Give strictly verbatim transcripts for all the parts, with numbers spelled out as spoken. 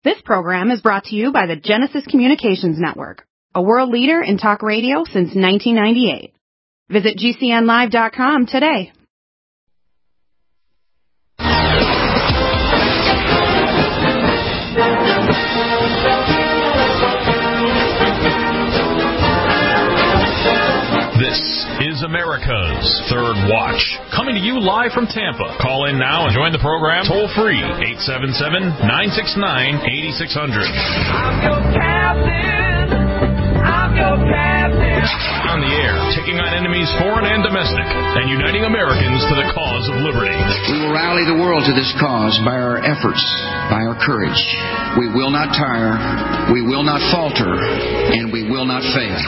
This program is brought to you by the Genesis Communications Network, a world leader in talk radio since nineteen ninety-eight. Visit G C N live dot com today. This is America's Third Watch, coming to you live from Tampa. Call in now and join the program toll free, eight seven seven, nine six nine, eight six zero zero. I'm your captain. I'm your captain. On the air, taking on enemies foreign and domestic, and uniting Americans to the cause of liberty. We will rally the world to this cause by our efforts, by our courage. We will not tire, we will not falter, and we will not fail.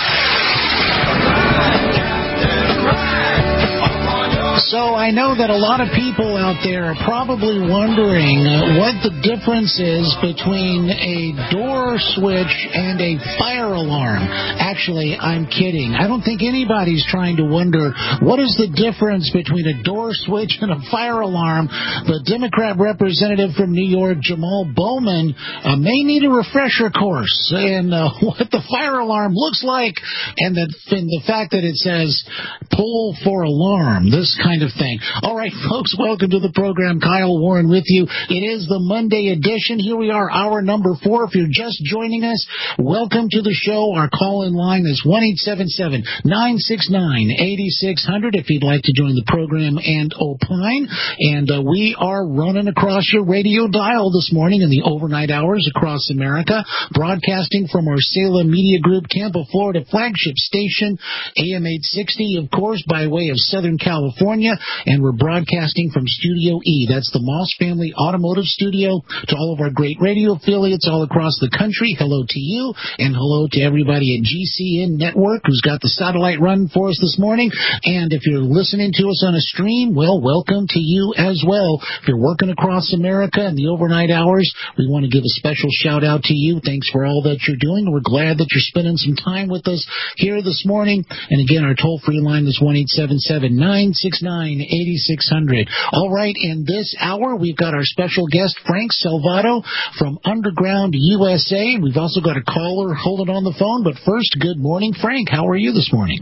So I know that a lot of people out there are probably wondering uh, what the difference is between a door switch and a fire alarm. Actually, I'm kidding. I don't think anybody's trying to wonder what is the difference between a door switch and a fire alarm. The Democrat representative from New York, Jamal Bowman, uh, may need a refresher course in uh, what the fire alarm looks like and the, and the fact that it says pull for alarm, this kind of thing. All right, folks, welcome to the program. Kyle Warren with you. It is the Monday edition. Here we are, hour number four. If you're just joining us, welcome to the show. Our call-in line is one eight seven seven, nine six nine, eight six zero zero if you'd like to join the program and opine. And uh, we are running across your radio dial this morning in the overnight hours across America, broadcasting from our Salem Media Group, Tampa, Florida flagship station, A M eight sixty, of course, by way of Southern California. And we're broadcasting from Studio E. That's the Moss Family Automotive Studio. To all of our great radio affiliates all across the country, hello to you, and hello to everybody at G C N Network who's got the satellite run for us this morning. And if you're listening to us on a stream, well, welcome to you as well. If you're working across America in the overnight hours, we want to give a special shout-out to you. Thanks for all that you're doing. We're glad that you're spending some time with us here this morning. And again, our toll-free line is one eight seven seven, nine six nine, eight six zero zero. All right, in this hour, we've got our special guest, Frank Salvato from Underground U S A. We've also got a caller holding on the phone. But first, good morning, Frank. How are you this morning?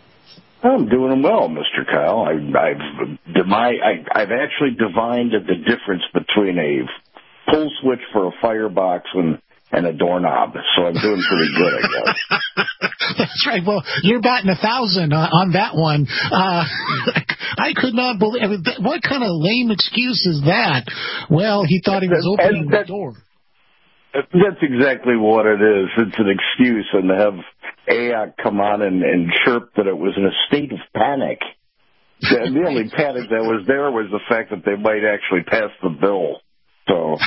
I'm doing well, Mister Kyle. I, I've, my, I, I've actually divined the difference between a pull switch for a firebox and and a doorknob, so I'm doing pretty good, I guess. That's right. Well, you're batting a thousand on, on that one. Uh, I could not believe. I mean, what kind of lame excuse is that? Well, he thought he was opening that, the door. That's exactly what it is. It's an excuse, and to have A O C come on and, and chirp that it was in a state of panic. The, the only panic that was there was the fact that they might actually pass the bill. So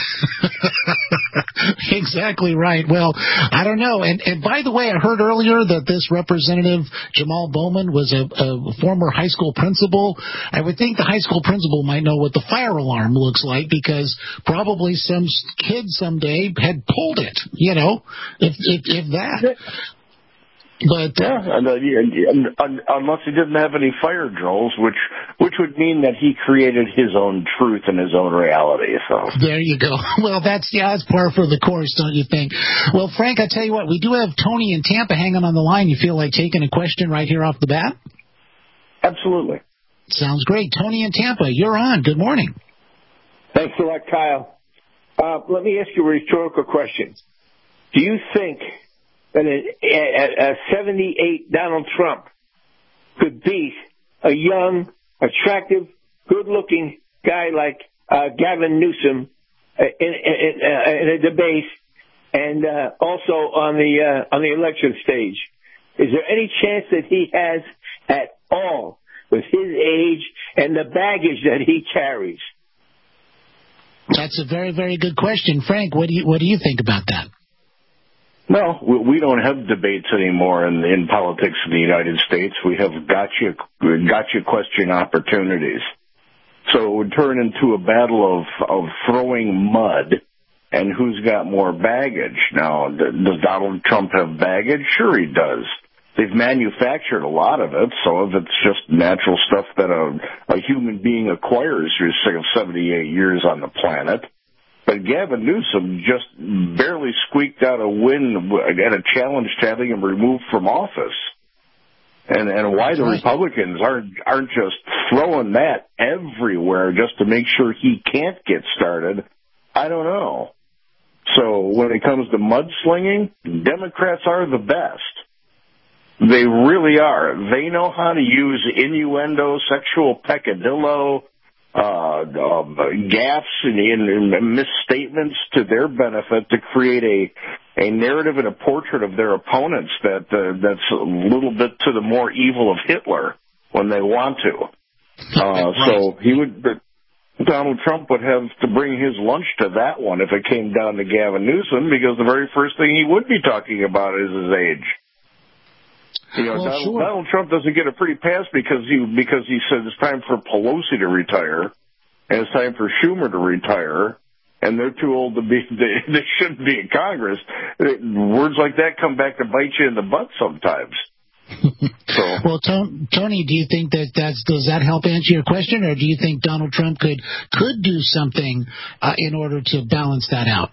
exactly right. Well, I don't know. And, and by the way, I heard earlier that this representative, Jamal Bowman, was a, a former high school principal. I would think the high school principal might know what the fire alarm looks like because probably some kid someday had pulled it, you know, if, if, if that. But yeah, and, uh, and, unless he didn't have any fire drills, which which would mean that he created his own truth and his own reality. So there you go. Well, that's yeah, that's par for the course, don't you think? Well, Frank, I tell you what, we do have Tony in Tampa hanging on the line. You feel like taking a question right here off the bat? Absolutely. Sounds great. Tony in Tampa, you're on. Good morning. Thanks a lot, Kyle. Uh, let me ask you a rhetorical question. Do you think that a, a, a seventy-eight Donald Trump could beat a young, attractive, good-looking guy like uh, Gavin Newsom in, in, uh, in a debate and uh, also on the uh, on the election stage? Is there any chance that he has at all with his age and the baggage that he carries? That's a very, very good question. Frank, what do you what do you think about that? No, we don't have debates anymore in, in politics in the United States. We have gotcha, gotcha question opportunities. So it would turn into a battle of, of throwing mud and who's got more baggage. Now, does Donald Trump have baggage? Sure he does. They've manufactured a lot of it, so if it's just natural stuff that a, a human being acquires through seventy-eight years on the planet. But Gavin Newsom just barely squeaked out a win and a challenge to having him removed from office. And and why the Republicans aren't aren't just throwing that everywhere just to make sure he can't get started, I don't know. So when it comes to mudslinging, Democrats are the best. They really are. They know how to use innuendo, sexual peccadillo, uh, um, gaffes and, and misstatements to their benefit to create a a narrative and a portrait of their opponents that uh, that's a little bit to the more evil of Hitler when they want to. Uh, so he would, Donald Trump would have to bring his lunch to that one if it came down to Gavin Newsom, because the very first thing he would be talking about is his age. You know, well, Donald, sure. Donald Trump doesn't get a pretty pass because he because he said it's time for Pelosi to retire and it's time for Schumer to retire. And they're too old to be, they, they shouldn't be in Congress. Words like that come back to bite you in the butt sometimes. So, well, Tony, do you think that that's, does that help answer your question, or do you think Donald Trump could, could do something uh, in order to balance that out?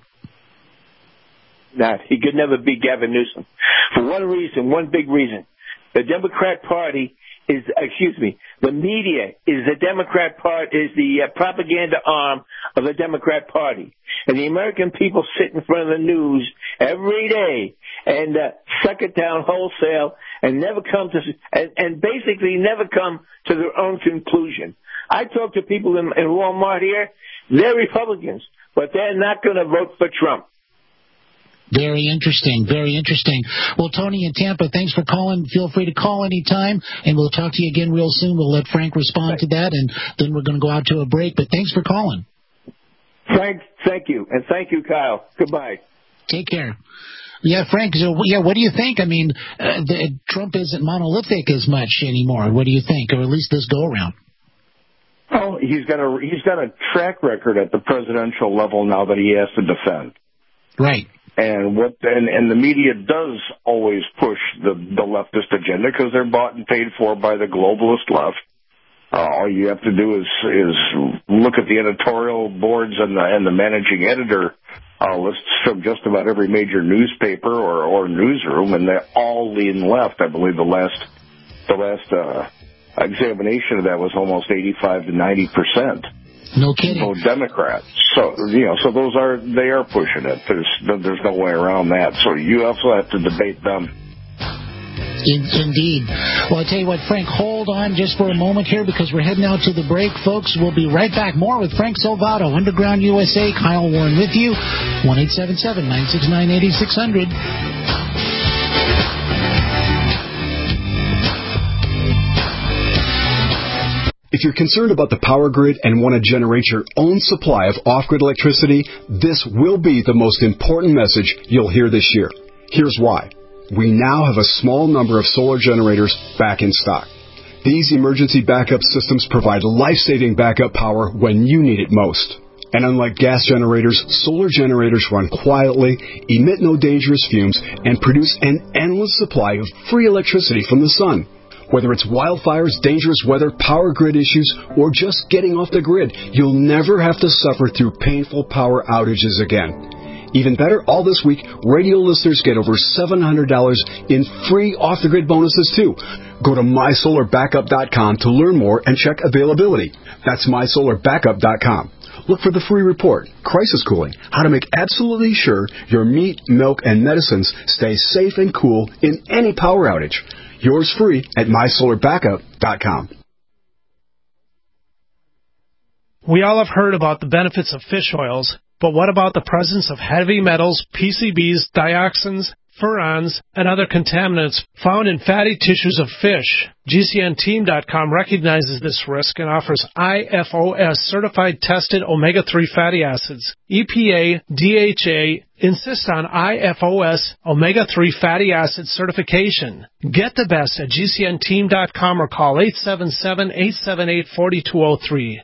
Nah, he could never beat Gavin Newsom. For one reason, one big reason. The Democrat Party is, excuse me, the media is the Democrat part, is the uh, propaganda arm of the Democrat Party. And the American people sit in front of the news every day and uh, suck it down wholesale and never come to, and, and basically never come to their own conclusion. I talk to people in, in Walmart here, they're Republicans, but they're not going to vote for Trump. Very interesting, very interesting. Well, Tony in Tampa, thanks for calling. Feel free to call anytime, and we'll talk to you again real soon. We'll let Frank respond to that, and then we're going to go out to a break. But thanks for calling. Frank, thank you. And thank you, Kyle. Goodbye. Take care. Yeah, Frank, so, yeah, what do you think? I mean, uh, the, Trump isn't monolithic as much anymore. What do you think, or at least this go-around? Oh, he's got a he's got a track record at the presidential level now that he has to defend. Right. And what and, and the media does always push the, the leftist agenda because they're bought and paid for by the globalist left. Uh, all you have to do is is look at the editorial boards and the and the managing editor uh, lists from just about every major newspaper or, or newsroom, and they all lean left. I believe the last the last uh, examination of that was almost eighty-five to ninety percent. No kidding. Vote Democrat. So, you know, so those are, they are pushing it. There's, there's no way around that. So you also have to debate them. In, indeed. Well, I'll tell you what, Frank, hold on just for a moment here because we're heading out to the break, folks. We'll be right back. More with Frank Salvato, Underground U S A. Kyle Warren with you. one eight seven seven, nine six nine, eight six zero zero. If you're concerned about the power grid and want to generate your own supply of off-grid electricity, this will be the most important message you'll hear this year. Here's why. We now have a small number of solar generators back in stock. These emergency backup systems provide life-saving backup power when you need it most. And unlike gas generators, solar generators run quietly, emit no dangerous fumes, and produce an endless supply of free electricity from the sun. Whether it's wildfires, dangerous weather, power grid issues, or just getting off the grid, you'll never have to suffer through painful power outages again. Even better, all this week, radio listeners get over seven hundred dollars in free off-the-grid bonuses, too. Go to my solar backup dot com to learn more and check availability. That's my solar backup dot com. Look for the free report, Crisis Cooling, how to make absolutely sure your meat, milk, and medicines stay safe and cool in any power outage. Yours free at my solar backup dot com. We all have heard about the benefits of fish oils, but what about the presence of heavy metals, P C Bs, dioxins, furans, and other contaminants found in fatty tissues of fish? G C N team dot com recognizes this risk and offers I F O S certified tested omega three fatty acids. E P A, D H A insist on I F O S omega three fatty acid certification. Get the best at G C N team dot com or call eight seven seven, eight seven eight, four two zero three.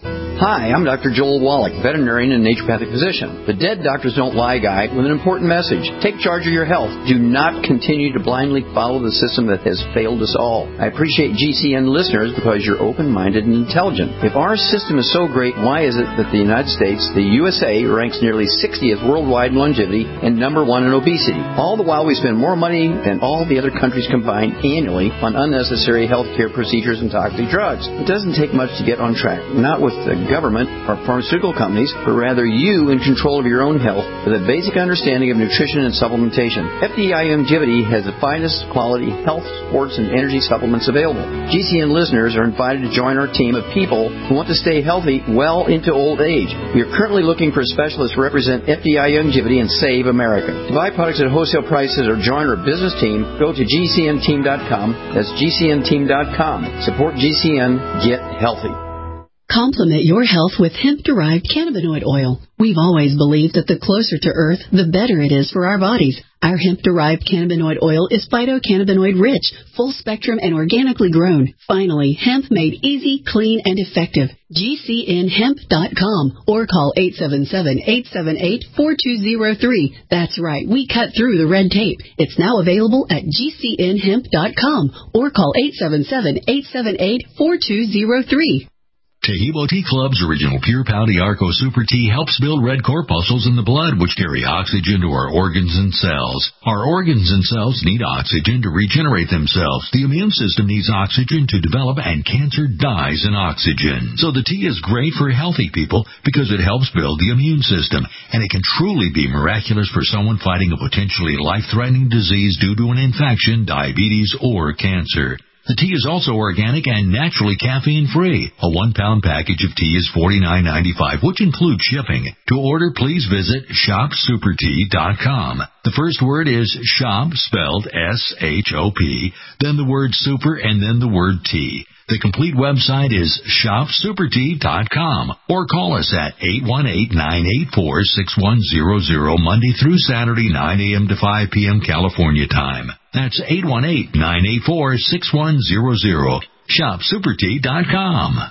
Hi, I'm Doctor Joel Wallach, veterinarian and naturopathic physician. The Dead Doctors Don't Lie guide with an important message. Take charge of your health. Do not continue to blindly follow the system that has failed us all. I appreciate G C N listeners because you're open-minded and intelligent. If our system is so great, why is it that the United States, the U S A, ranks nearly sixtieth worldwide in longevity and number one in obesity? All the while we spend more money than all the other countries combined annually on unnecessary health care procedures and toxic drugs. It doesn't take much to get on track. Not with the government or pharmaceutical companies, but rather you in control of your own health with a basic understanding of nutrition and supplementation. F D I Longevity has the finest quality health, sports, and energy supplements available. G C N listeners are invited to join our team of people who want to stay healthy well into old age. We are currently looking for specialists to represent F D I Longevity and Save America. To buy products at wholesale prices or join our business team, go to G C N team dot com. That's G C N team dot com. Support G C N. Get healthy. Complement your health with hemp-derived cannabinoid oil. We've always believed that the closer to Earth, the better it is for our bodies. Our hemp-derived cannabinoid oil is phytocannabinoid-rich, full-spectrum, and organically grown. Finally, hemp made easy, clean, and effective. G C N hemp dot com or call eight seven seven, eight seven eight, four two zero three. That's right, we cut through the red tape. It's now available at G C N hemp dot com or call eight seven seven, eight seven eight, four two zero three. Tehebo Tea Club's original Pure Pau Arco Super Tea helps build red corpuscles in the blood, which carry oxygen to our organs and cells. Our organs and cells need oxygen to regenerate themselves. The immune system needs oxygen to develop, and cancer dies in oxygen. So the tea is great for healthy people because it helps build the immune system, and it can truly be miraculous for someone fighting a potentially life-threatening disease due to an infection, diabetes, or cancer. The tea is also organic and naturally caffeine-free. A one-pound package of tea is forty-nine ninety-five, which includes shipping. To order, please visit shop super tea dot com. The first word is shop, spelled S H O P, then the word super, and then the word tea. The complete website is shop super tea dot com or call us at eight one eight, nine eight four, six one zero zero Monday through Saturday, nine a.m. to five p.m. California time. That's eight one eight, nine eight four, six one zero zero. shop super tea dot com.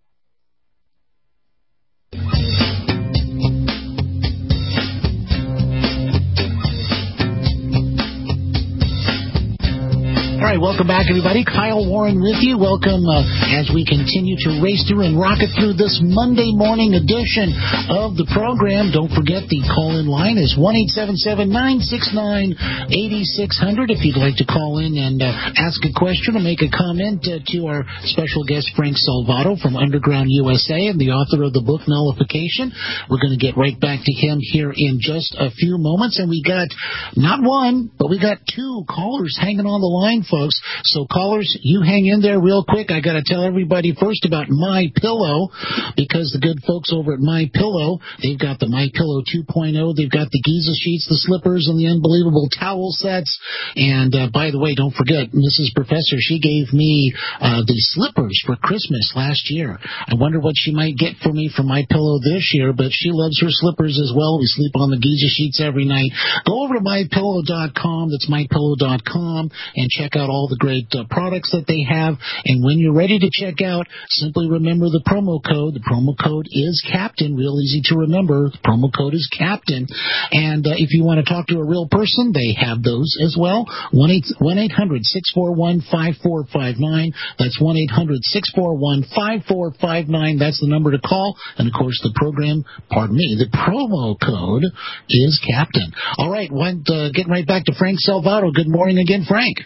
All right, welcome back, everybody. Kyle Warren with you. Welcome uh, as we continue to race through and rocket through this Monday morning edition of the program. Don't forget the call-in line is one eight seven seven, nine six nine, eight six zero zero if you'd like to call in and uh, ask a question or make a comment uh, to our special guest, Frank Salvato from Underground U S A and the author of the book Nullification. We're going to get right back to him here in just a few moments. And we got not one, but we got two callers hanging on the line, folks. So callers, you hang in there real quick. I got to tell everybody first about MyPillow, because the good folks over at MyPillow, they've got the MyPillow two point oh. They've got the Giza sheets, the slippers, and the unbelievable towel sets. And uh, by the way, don't forget, Missus Professor, she gave me uh, the slippers for Christmas last year. I wonder what she might get for me for MyPillow this year, but she loves her slippers as well. We sleep on the Giza sheets every night. Go over to my pillow dot com. That's my pillow dot com, and check out all the great uh, products that they have. And when you're ready to check out, simply remember the promo code. The promo code is Captain. Real easy to remember. The promo code is Captain. And uh, if you want to talk to a real person, they have those as well. one eight hundred, six four one, five four five nine. That's one eight hundred, six four one, five four five nine. That's the number to call. And, of course, the program, pardon me, the promo code is Captain. All right, went, uh, getting right back to Frank Salvato. Good morning again, Frank.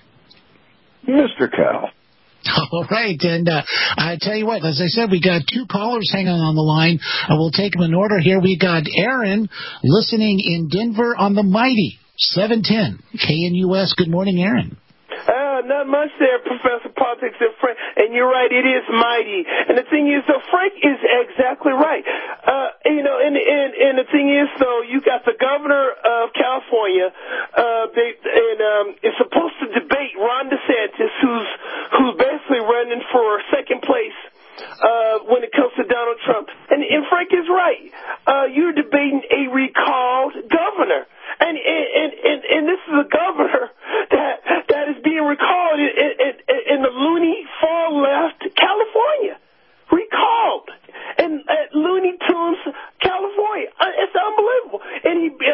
Mister Cal. All right, and uh, I tell you what, as I said, we got two callers hanging on the line. Uh, we'll take them in order here. We got Aaron listening in Denver on the Mighty seven ten K N U S. Good morning, Aaron. Uh, not much there, Professor Politics and Frank. And you're right, it is mighty. And the thing is, though, Frank is exactly right. Uh, you know, and, and, and the thing is, though, you got the governor of California, uh, they, and, um, is supposed to debate Ron DeSantis, who's, who's basically running for second place, uh, when it comes to Donald Trump. And, and Frank is right. Uh, you're debating a recalled governor. And, and, and, and this is a governor that, that is being recalled in, in, in the loony far left California. Recalled. And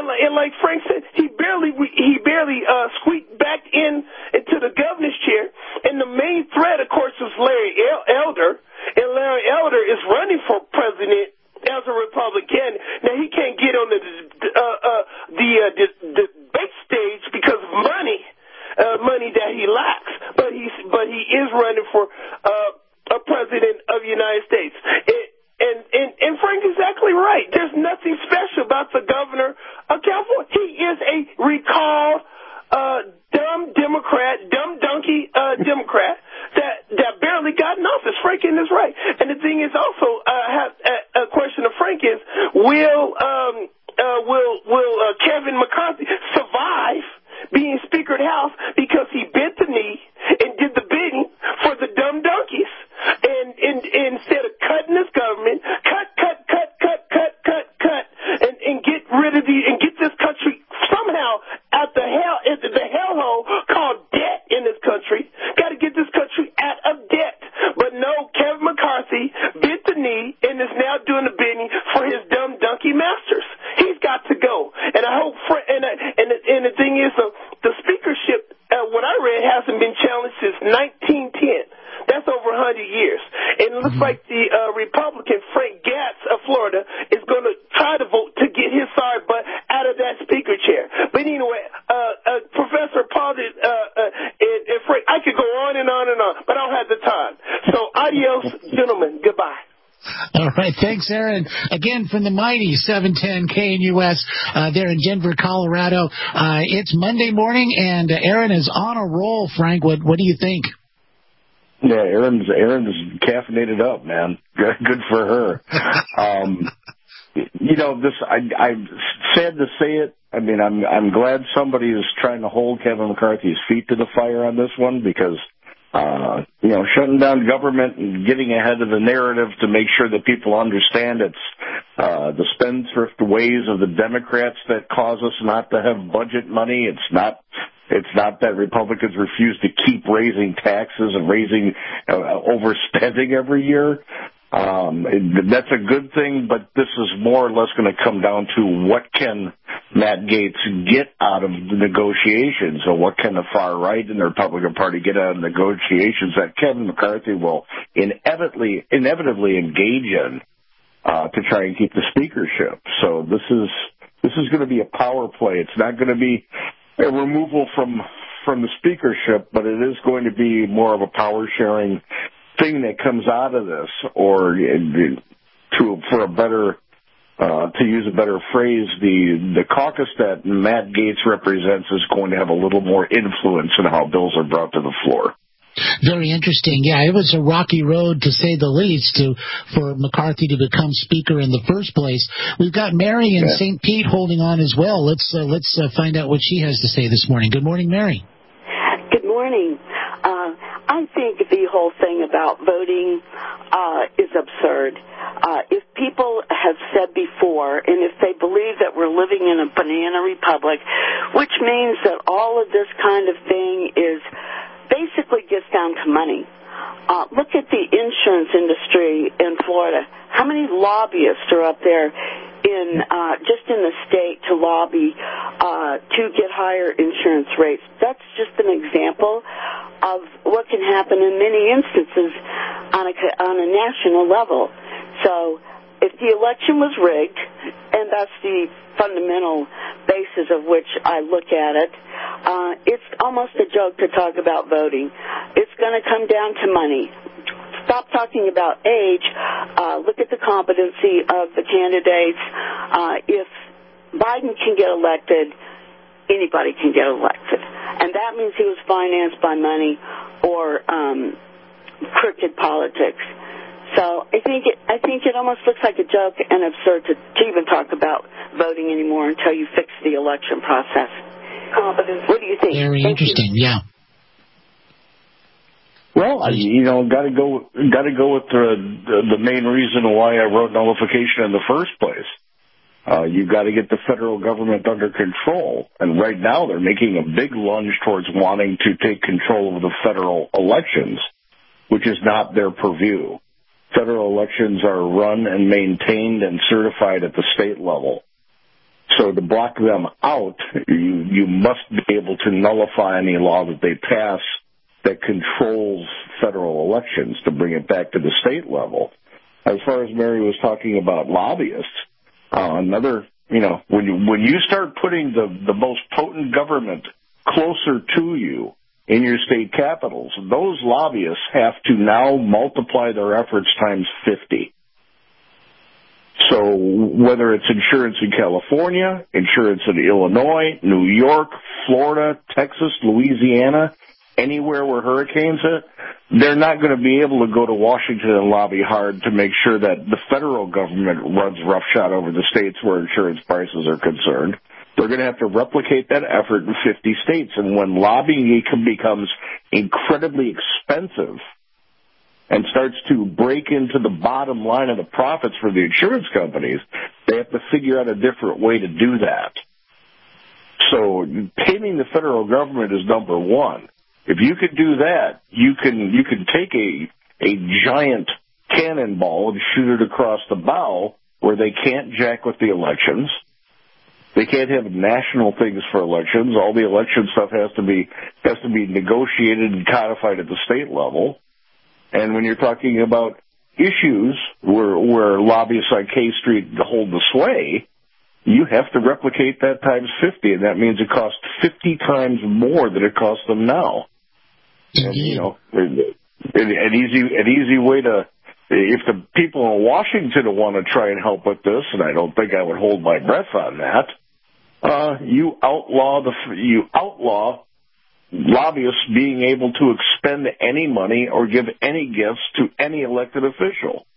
And like, and like Frank said, he barely he barely uh, squeaked back in into the governor's chair. And the main threat, of course, was Larry Elder. And Larry Elder is running for president as a Republican. Now, he can't get on the uh, uh, the, uh, the debate stage because of money, uh, money that he lacks. But he's but he is running for uh, a president of the United States. It, and, and and Frank is exactly right. There's nothing special about the governor of California. He is a recalled uh, dumb Democrat, dumb donkey uh, Democrat that that barely got in office. Frank is right. And the thing is also, uh, have, a, a question of Frank is, will um, uh, will will uh, Kevin McCarthy survive being Speaker of the House because he bent the knee and did the bidding for the dumb donkeys, and, and, and instead of cutting this government, cut, cut, cut, cut, cut, cut, cut, and, and get rid of the and get this country somehow out the hell into the hellhole called debt in this country. Got to get this country out of debt. But no, Kevin McCarthy bent the knee and is now doing the bidding for his dumb donkey masters. He's got to go. And I hope, and I, and the, and the thing is, uh, the speakership, uh, what I read, hasn't been challenged since nineteen ten. That's over one hundred years. And it looks like the uh, Republican Frank Gatz of Florida is going to try to vote to get his sorry butt out of that speaker chair. But anyway, uh, uh, Professor Paul did, uh, uh, and, and Frank, I could go on and on and on, but I don't have the time. So adios, gentlemen. Goodbye. All right. Thanks, Aaron. Again, from the mighty seven ten K N U S uh, there in Denver, Colorado. Uh, it's Monday morning, and uh, Aaron is on a roll, Frank. What, what do you think? Yeah, Aaron's Aaron's caffeinated up, man. Good for her. Um, you know, this I, I'm sad to say it. I mean, I'm I'm glad somebody is trying to hold Kevin McCarthy's feet to the fire on this one because, uh, you know, shutting down government and getting ahead of the narrative to make sure that people understand it's uh, the spendthrift ways of the Democrats that cause us not to have budget money. It's not. It's not that Republicans refuse to keep raising taxes and raising uh, overspending every year. Um, that's a good thing, but this is more or less going to come down to what can Matt Gaetz get out of the negotiations, or what can the far right in the Republican Party get out of negotiations that Kevin McCarthy will inevitably inevitably engage in uh, to try and keep the speakership. So this is this is going to be a power play. It's not going to be a removal from from the speakership, but it is going to be more of a power sharing thing that comes out of this, or to for a better uh, to use a better phrase, the the caucus that Matt Gaetz represents is going to have a little more influence in how bills are brought to the floor. Very interesting. Yeah, it was a rocky road, to say the least, to for McCarthy to become Speaker in the first place. We've got Mary in yeah. Saint Pete holding on as well. Let's uh, let's uh, find out what she has to say this morning. Good morning, Mary. Good morning. Uh, I think the whole thing about voting uh, is absurd. Uh, if people have said before, and if they believe that we're living in a banana republic, which means that all of this kind of thing is basically gets down to money. Uh, look at the insurance industry in Florida. How many lobbyists are up there in uh, just in the state to lobby uh, to get higher insurance rates? That's just an example of what can happen in many instances on a, on a national level. So if the election was rigged, and that's the fundamental basis of which I look at it, uh, it's almost a joke to talk about voting. It's going to come down to money. Stop talking about age. Uh, look at the competency of the candidates. Uh, if Biden can get elected, anybody can get elected. And that means he was financed by money or um, crooked politics. So I think it, I think it almost looks like a joke and absurd to, to even talk about voting anymore until you fix the election process. What do you think? Very Thank interesting. You. Yeah. Well, you know, got to go, got to go with the the main reason why I wrote nullification in the first place. Uh, you got to get the federal government under control, and right now they're making a big lunge towards wanting to take control of the federal elections, which is not their purview. Federal elections are run and maintained and certified at the state level. So to block them out, you, you must be able to nullify any law that they pass that controls federal elections to bring it back to the state level. As far as Mary was talking about lobbyists, uh, another, you know, when you, when you start putting the, the most potent government closer to you in your state capitals, those lobbyists have to now multiply their efforts times fifty. So whether it's insurance in California, insurance in Illinois, New York, Florida, Texas, Louisiana, anywhere where hurricanes hit, they're not going to be able to go to Washington and lobby hard to make sure that the federal government runs roughshod over the states where insurance prices are concerned. They're going to have to replicate that effort in fifty states. And when lobbying becomes incredibly expensive and starts to break into the bottom line of the profits for the insurance companies, they have to figure out a different way to do that. So taming the federal government is number one. If you could do that, you can you can take a a giant cannonball and shoot it across the bow where they can't jack with the elections. They can't have national things for elections. All the election stuff has to be has to be negotiated and codified at the state level. And when you're talking about issues where where lobbyists on K Street hold the sway, you have to replicate that times fifty, and that means it costs fifty times more than it costs them now. And, you know, an, an easy an easy way to, if the people in Washington want to try and help with this, and I don't think I would hold my breath on that, uh, you outlaw the you outlaw lobbyists being able to expend any money or give any gifts to any elected official.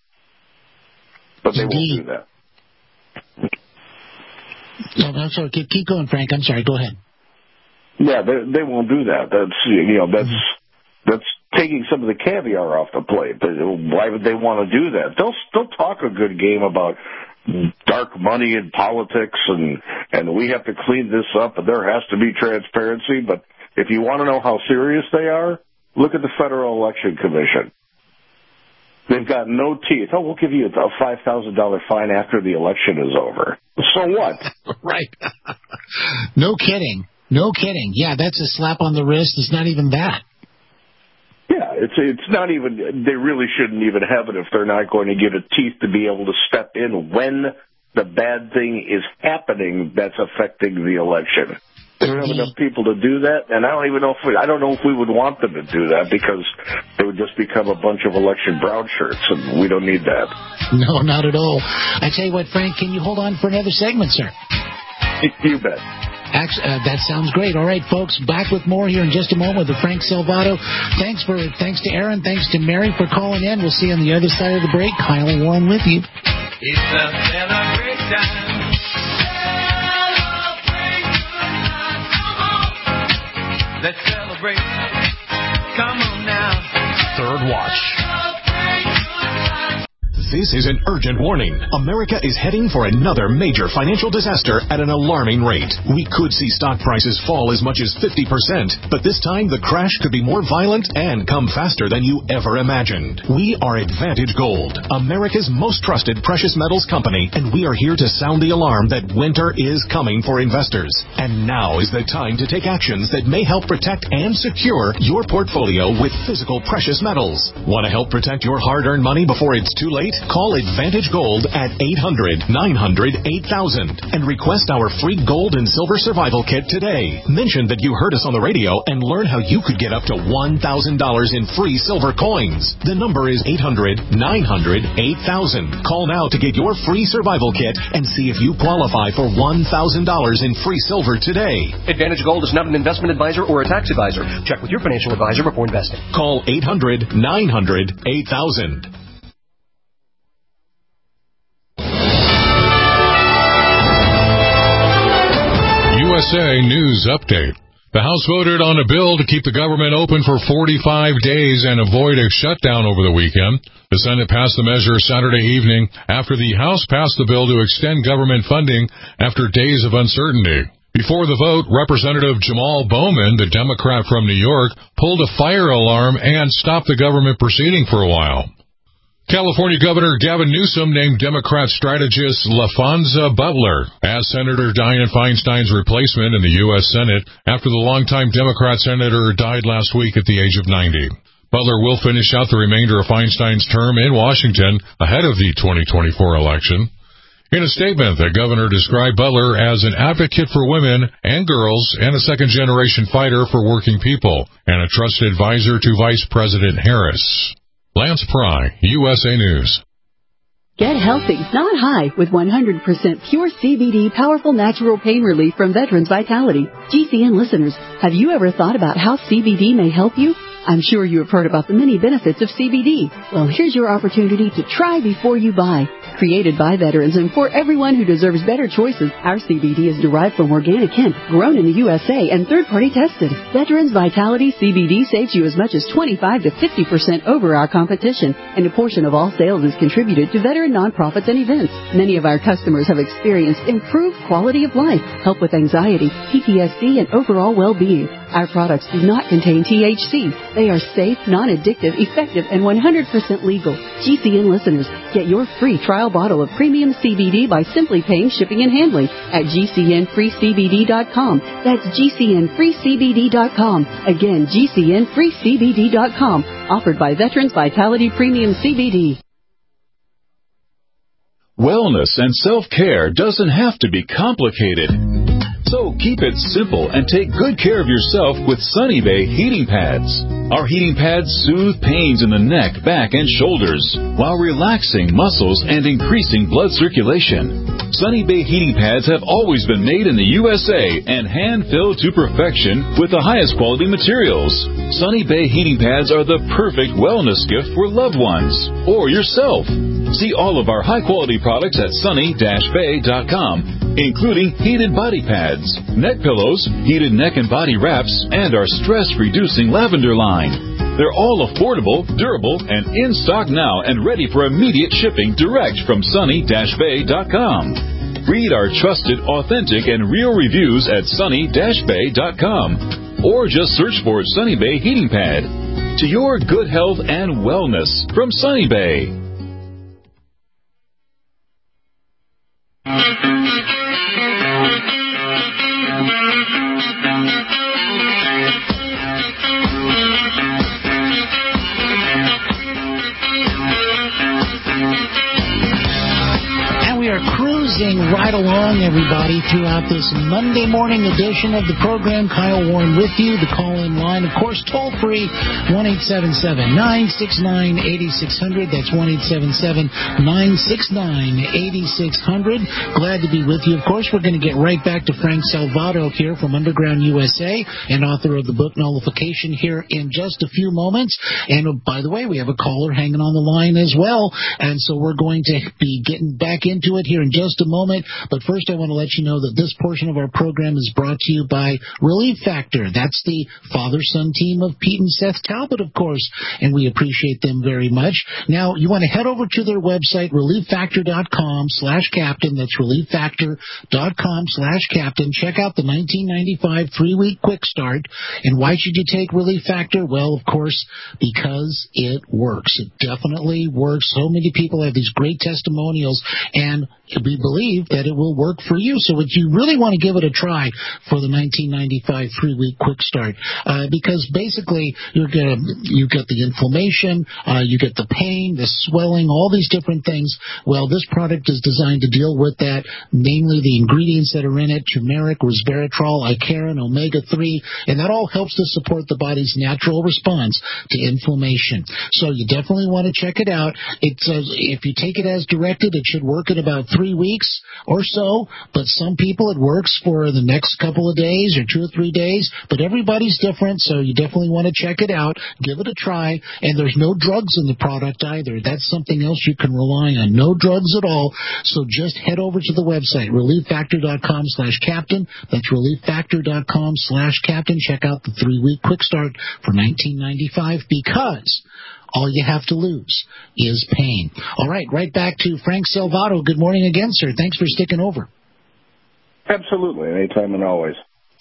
But they Indeed. won't do that. No, I'm sorry. Keep, keep going, Frank. I'm sorry. Go ahead. Yeah, they, they won't do that. That's you know that's mm-hmm. that's taking some of the caviar off the plate. Why would they want to do that? They'll still talk a good game about dark money in politics and and we have to clean this up and there has to be transparency. But if you want to know how serious they are, look at the Federal Election Commission. They've got no teeth. Oh, we'll give you a five thousand dollars fine after the election is over. So what? Right. No kidding. No kidding. Yeah, that's a slap on the wrist. It's not even that. Yeah, it's it's not even, they really shouldn't even have it if they're not going to give it teeth to be able to step in when the bad thing is happening that's affecting the election. They don't have enough people to do that, and I don't even know if we, I don't know if we would want them to do that because they would just become a bunch of election brown shirts, and we don't need that. No, not at all. I tell you what, Frank, can you hold on for another segment, sir? You bet. Actually, uh, that sounds great. All right, folks, back with more here in just a moment with Frank Salvato. Thanks for thanks to Aaron, thanks to Mary for calling in. We'll see you on the other side of the break. Kyle Warren with you. It's a celebration. Let's celebrate. Come on now. Third Watch. This is an urgent warning. America is heading for another major financial disaster at an alarming rate. We could see stock prices fall as much as fifty percent, but this time the crash could be more violent and come faster than you ever imagined. We are Advantage Gold, America's most trusted precious metals company, and we are here to sound the alarm that winter is coming for investors. And now is the time to take actions that may help protect and secure your portfolio with physical precious metals. Want to help protect your hard-earned money before it's too late? Call Advantage Gold at eight hundred, nine hundred, eight thousand and request our free gold and silver survival kit today. Mention that you heard us on the radio and learn how you could get up to one thousand dollars in free silver coins. The number is eight hundred, nine hundred, eight thousand. Call now to get your free survival kit and see if you qualify for one thousand dollars in free silver today. Advantage Gold is not an investment advisor or a tax advisor. Check with your financial advisor before investing. Call eight hundred, nine hundred, eight thousand. U S A News Update. The House voted on a bill to keep the government open for forty-five days and avoid a shutdown over the weekend. The Senate passed the measure Saturday evening after the House passed the bill to extend government funding after days of uncertainty. Before the vote, Representative Jamal Bowman, the Democrat from New York, pulled a fire alarm and stopped the government proceeding for a while. California Governor Gavin Newsom named Democrat strategist LaFonza Butler as Senator Dianne Feinstein's replacement in the U S Senate after the longtime Democrat senator died last week at the age of ninety. Butler will finish out the remainder of Feinstein's term in Washington ahead of the twenty twenty-four election. In a statement, the governor described Butler as an advocate for women and girls and a second-generation fighter for working people and a trusted advisor to Vice President Harris. Lance Pry, U S A News. Get healthy, not high, with one hundred percent pure C B D powerful natural pain relief from Veterans Vitality. G C N listeners, have you ever thought about how C B D may help you? I'm sure you have heard about the many benefits of C B D. Well, here's your opportunity to try before you buy. Created by veterans and for everyone who deserves better choices, our C B D is derived from organic hemp, grown in the U S A, and third-party tested. Veterans Vitality C B D saves you as much as twenty-five to fifty percent over our competition, and a portion of all sales is contributed to veteran nonprofits and events. Many of our customers have experienced improved quality of life, help with anxiety, P T S D, and overall well-being. Our products do not contain T H C. They are safe, non-addictive, effective, and one hundred percent legal. G C N listeners, get your free trial bottle of premium C B D by simply paying shipping and handling at G C N free C B D dot com. That's G C N free C B D dot com. Again, G C N free C B D dot com. Offered by Veterans Vitality Premium C B D. Wellness and self-care doesn't have to be complicated. So keep it simple and take good care of yourself with Sunny Bay heating pads. Our heating pads soothe pains in the neck, back, and shoulders while relaxing muscles and increasing blood circulation. Sunny Bay heating pads have always been made in the U S A and hand-filled to perfection with the highest quality materials. Sunny Bay heating pads are the perfect wellness gift for loved ones or yourself. See all of our high-quality products at sunny dash bay dot com, including heated body pads, neck pillows, heated neck and body wraps, and our stress-reducing lavender line. They're all affordable, durable, and in stock now and ready for immediate shipping direct from sunny dash bay dot com. Read our trusted, authentic, and real reviews at sunny dash bay dot com or just search for Sunny Bay Heating Pad. To your good health and wellness from Sunny Bay. Right along, everybody, throughout this Monday morning edition of the program. Kyle Warren with you. The call-in line, of course, toll-free, one eight seven seven, nine six nine, eight six zero zero. That's one eight seven seven, nine six nine, eight six zero zero. Glad to be with you. Of course, we're going to get right back to Frank Salvato here from Underground U S A and author of the book Nullification here in just a few moments. And, oh, by the way, we have a caller hanging on the line as well. And so we're going to be getting back into it here in just a moment. But first, I want to let you know that this portion of our program is brought to you by Relief Factor. That's the father-son team of Pete and Seth Talbot, of course, and we appreciate them very much. Now, you want to head over to their website, relief factor dot com slash captain. That's relief factor dot com slash captain. Check out the nineteen ninety-five three-week quick start. And why should you take Relief Factor? Well, of course, because it works. It definitely works. So many people have these great testimonials, and we believe that it will work for you. So if you really want to give it a try for the nineteen ninety-five three-week quick start, uh, because basically you're gonna you get the inflammation, uh, you get the pain, the swelling, all these different things. Well, this product is designed to deal with that, namely the ingredients that are in it: turmeric, resveratrol, icariin, omega three, and that all helps to support the body's natural response to inflammation. So you definitely want to check it out. It says if you take it as directed, it should work in about three weeks or so, but some people it works for the next couple of days or two or three days, but everybody's different, so you definitely want to check it out, give it a try, and there's no drugs in the product either. That's something else you can rely on. No drugs at all, so just head over to the website, relief factor dot com slash captain. That's relief factor dot com slash captain. Check out the three-week quick start for nineteen ninety-five because all you have to lose is pain. All right, right back to Frank Salvato. Good morning again, sir. Thanks for sticking over. Absolutely. Anytime and always.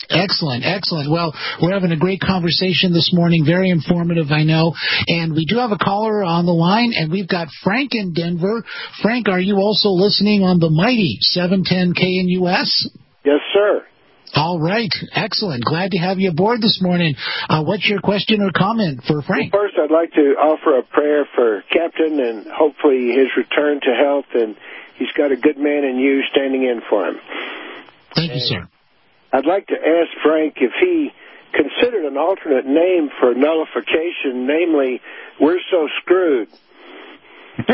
Excellent, excellent. Well, we're having a great conversation this morning, very informative, I know. And we do have a caller on the line, and we've got Frank in Denver. Frank, are you also listening on the mighty seven ten K N U S? Yes, sir. All right, excellent. Glad to have you aboard this morning. Uh, what's your question or comment for Frank? Well, first, I'd like to offer a prayer for Captain and hopefully his return to health, and he's got a good man in you standing in for him. Thank you, sir. I'd like to ask Frank if he considered an alternate name for nullification, namely, We're So Screwed. uh,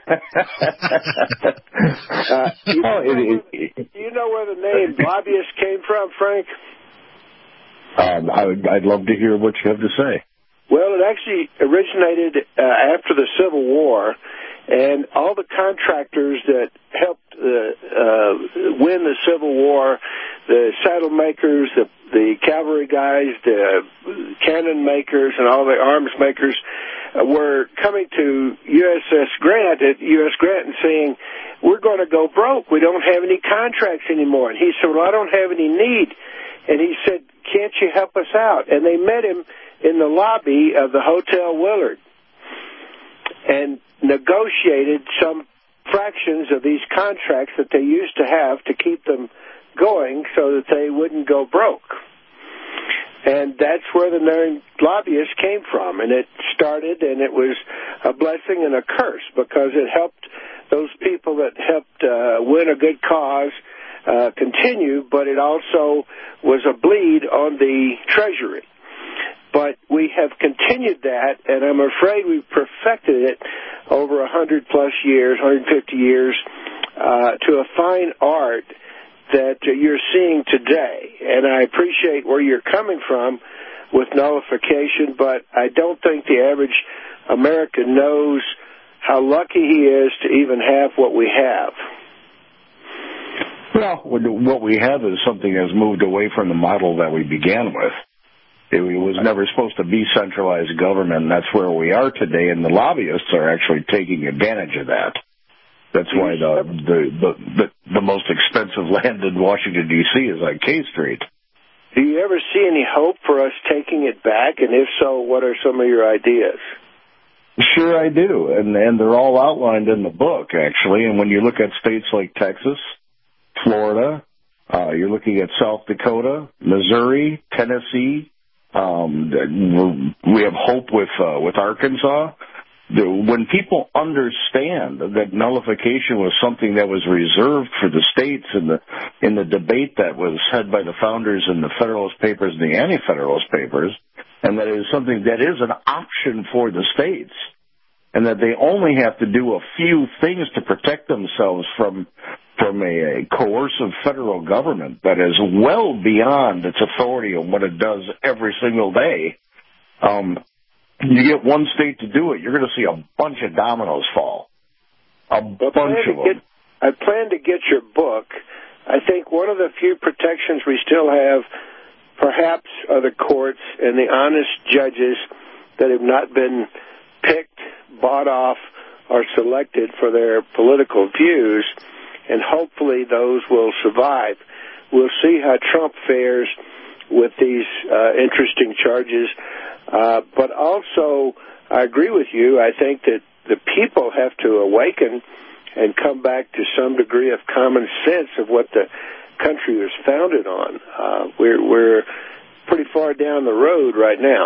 you, know oh, it, it, the, you know where the name lobbyist came from, Frank? Um, I would, I'd love to hear what you have to say. Well, it actually originated uh, after the Civil War, and all the contractors that helped uh, uh, win the Civil War, the saddle makers, the, the cavalry guys, the cannon makers, and all the arms makers, uh, were coming to U S S Grant at U S Grant and saying, we're going to go broke. We don't have any contracts anymore. And he said, well, I don't have any need. And he said, can't you help us out? And they met him in the lobby of the Hotel Willard and negotiated some fractions of these contracts that they used to have to keep them going so that they wouldn't go broke. And that's where the name lobbyist came from. And it started, and it was a blessing and a curse because it helped those people that helped uh, win a good cause uh, continue, but it also was a bleed on the Treasury. But we have continued that, and I'm afraid we've perfected it over one hundred plus years, one hundred fifty years, uh, to a fine art that uh, you're seeing today. And I appreciate where you're coming from with nullification, but I don't think the average American knows how lucky he is to even have what we have. Well, what we have is something that's moved away from the model that we began with. It was never supposed to be centralized government, and that's where we are today, and the lobbyists are actually taking advantage of that. That's why the the the, the, the most expensive land in Washington, D C is on K Street. Do you ever see any hope for us taking it back, and if so, what are some of your ideas? Sure I do, and, and they're all outlined in the book, actually, and when you look at states like Texas, Florida, uh, you're looking at South Dakota, Missouri, Tennessee. Um, we have hope with uh, with Arkansas. The, when people understand that nullification was something that was reserved for the states in the in the debate that was had by the founders in the Federalist Papers and the Anti-Federalist Papers, and that it is something that is an option for the states, and that they only have to do a few things to protect themselves from from a, a coercive federal government that is well beyond its authority on what it does every single day. Um, you get one state to do it, you're going to see a bunch of dominoes fall. A well, bunch of them. Get, I plan to get your book. I think one of the few protections we still have perhaps are the courts and the honest judges that have not been picked, bought off, or selected for their political views, and hopefully those will survive. We'll see how Trump fares with these uh, interesting charges. Uh, but also, I agree with you. I think that the people have to awaken and come back to some degree of common sense of what the country was founded on. Uh, we're, we're pretty far down the road right now.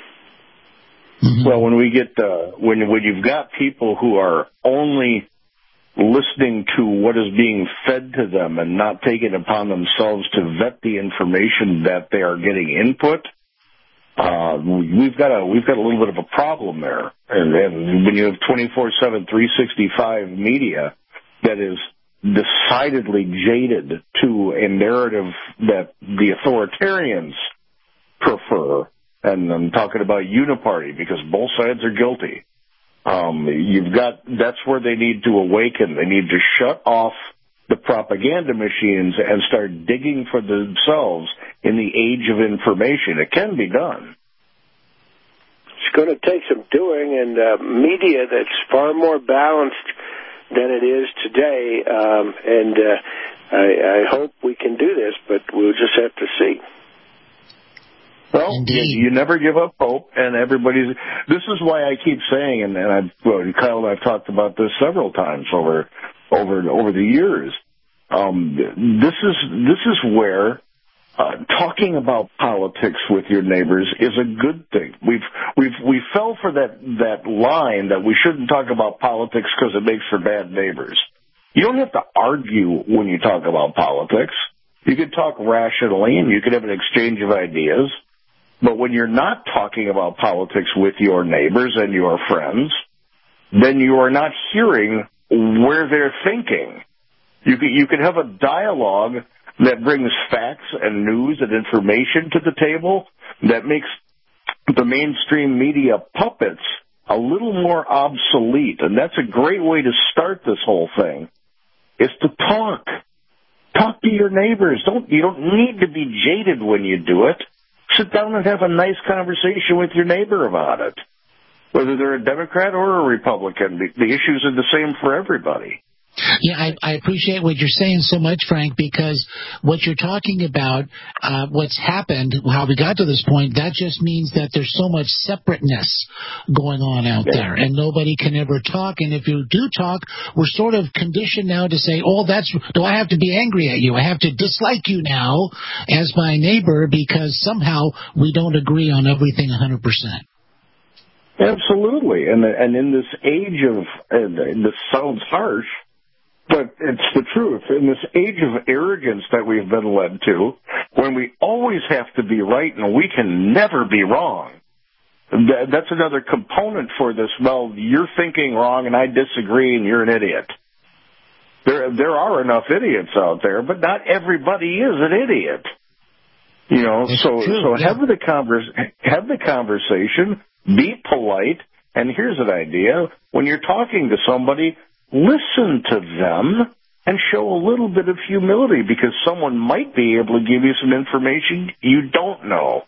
Well, when we get uh, when when you've got people who are only listening to what is being fed to them and not taking it upon themselves to vet the information that they are getting input, uh, we've got a we've got a little bit of a problem there. And, and when you have twenty-four seven, three sixty-five media that is decidedly jaded to a narrative that the authoritarians prefer, and I'm talking about uniparty because both sides are guilty. Um, you've got, that's where they need to awaken. They need to shut off the propaganda machines and start digging for themselves in the age of information. It can be done. It's going to take some doing, and uh, media that's far more balanced than it is today. Um, and uh, I, I hope we can do this, but we'll just have to see. Well, you, you never give up hope, and everybody's. This is why I keep saying, and, and I've, well, Kyle and I've talked about this several times over, over, over the years. Um, this is this is where uh, talking about politics with your neighbors is a good thing. We've we've we fell for that that line that we shouldn't talk about politics because it makes for bad neighbors. You don't have to argue when you talk about politics. You can talk rationally, and you can have an exchange of ideas. But when you're not talking about politics with your neighbors and your friends, then you are not hearing where they're thinking. You can, you can have a dialogue that brings facts and news and information to the table that makes the mainstream media puppets a little more obsolete. And that's a great way to start this whole thing, is to talk. Talk to your neighbors. Don't, you don't need to be jaded when you do it. Sit down and have a nice conversation with your neighbor about it. Whether they're a Democrat or a Republican, the, the issues are the same for everybody. Yeah, I, I appreciate what you're saying so much, Frank, because what you're talking about, uh, what's happened, how we got to this point, that just means that there's so much separateness going on out yeah. there, and nobody can ever talk. And if you do talk, we're sort of conditioned now to say, oh, that's, do I have to be angry at you? I have to dislike you now as my neighbor because somehow we don't agree on everything one hundred percent. Absolutely. And, and in this age of, and this sounds harsh, but it's the truth. In this age of arrogance that we've been led to, when we always have to be right and we can never be wrong, that, that's another component for this. Well, you're thinking wrong and I disagree and you're an idiot. There, there are enough idiots out there, but not everybody is an idiot. You know, it's so true, so yeah. have the convers have the conversation, be polite, and here's an idea: when you're talking to somebody, listen to them and show a little bit of humility, because someone might be able to give you some information you don't know.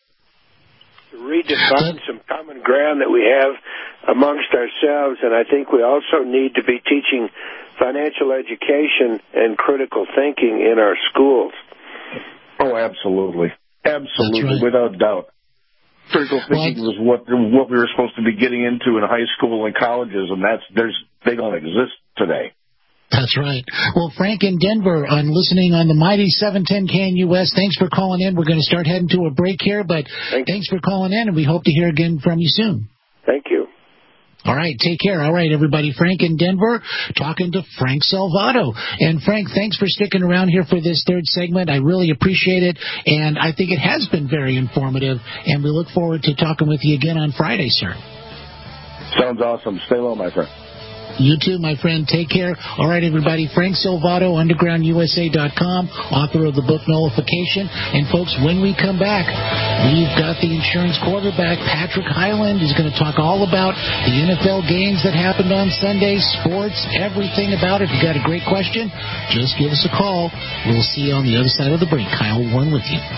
Redefine some common ground that we have amongst ourselves, and I think we also need to be teaching financial education and critical thinking in our schools. Oh, absolutely. Absolutely, right. Without doubt. Critical thinking was what what we were supposed to be getting into in high school and colleges, and that's there's they don't exist today. That's right. Well, Frank in Denver, I'm listening on the mighty seven ten K N U S. Thanks for calling in. We're going to start heading to a break here, but Thank thanks for calling in, and we hope to hear again from you soon. Thank you. All right, take care. All right, everybody. Frank in Denver talking to Frank Salvato. And, Frank, thanks for sticking around here for this third segment. I really appreciate it, and I think it has been very informative, and we look forward to talking with you again on Friday, sir. Sounds awesome. Stay low, my friend. You too, my friend. Take care. All right, everybody. Frank Salvato, underground U S A dot com, author of the book Nullification. And, folks, when we come back, we've got the insurance quarterback, Patrick Hyland, who's going to talk all about the N F L games that happened on Sunday, sports, everything about it. If you got a great question, just give us a call. We'll see you on the other side of the break. Kyle Warren with you.